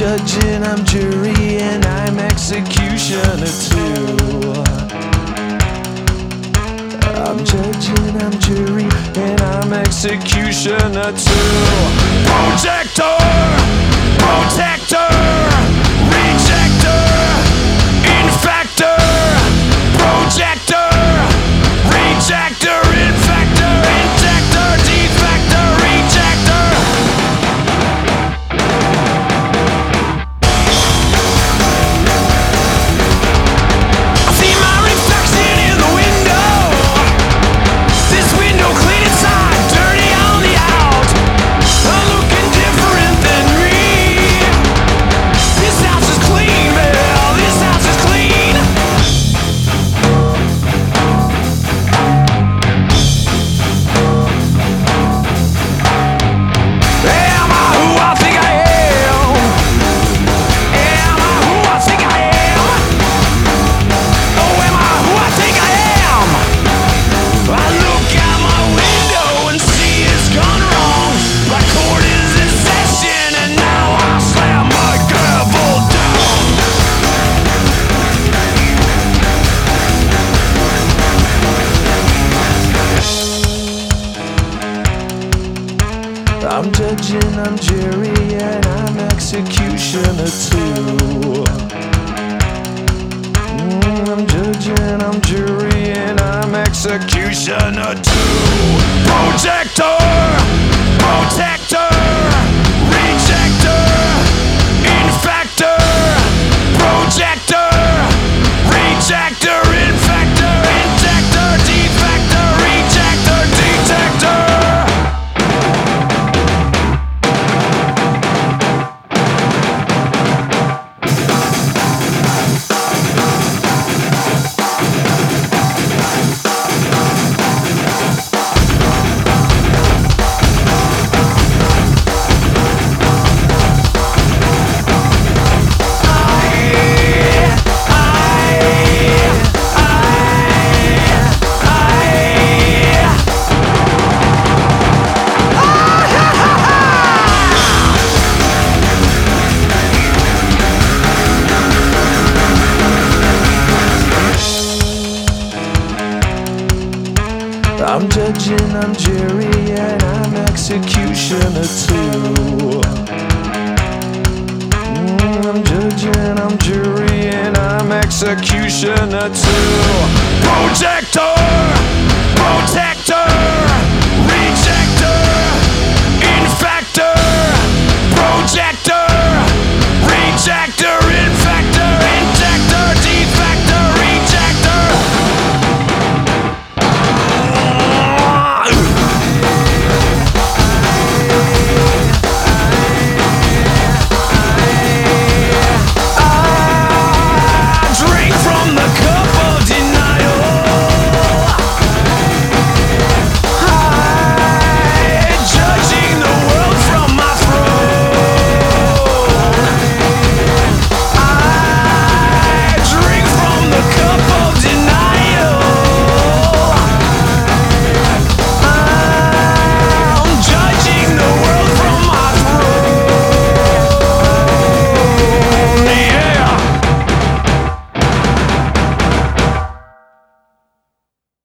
judge and I'm jury and I'm executioner too. I'm judge and I'm jury and I'm executioner too. Protector, protector, rejector, infector, projector, rejector, infector, injector, defector, rejector. I see my reflection in the window. This window clean inside, dirty on the out. I'm looking different than me. This house is clean, Bill. This house is clean. Am I who I think I am? Am I who I think I am? Oh, am I who I think I am? I look out my window and see it's gone wrong. My court is in session and now I slam my gavel down. I'm judge and I'm jury and I'm executioner too. I'm judge and I'm jury and I'm executioner too. Protector, protector, rejector, infector, projector, rejector, infector, injector, defector, rejector, detector. I'm judge and I'm jury and I'm executioner too. I'm judge and I'm jury and I'm executioner too. Protector.